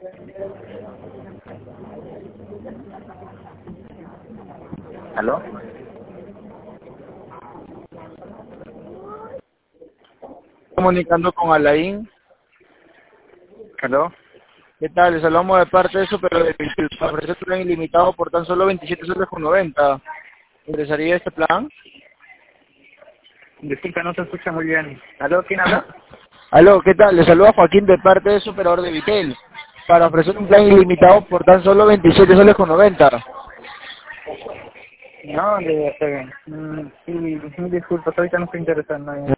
¿Aló? Comunicando con Alain. ¿Aló? ¿Qué tal? Les hablamos de parte de Super de ofrecer tu plan ilimitado por tan solo 27 soles con 90. ¿Interesaría este plan? Disculpa, no se escucha muy bien. ¿Aló? ¿Quién habla? Aló, ¿qué tal? Les saluda Joaquín de parte de Superador de Vitel para ofrecer un plan ilimitado por tan solo 27 soles con 90. No, está bien. Sí, disculpa, ahorita no estoy interesado. No,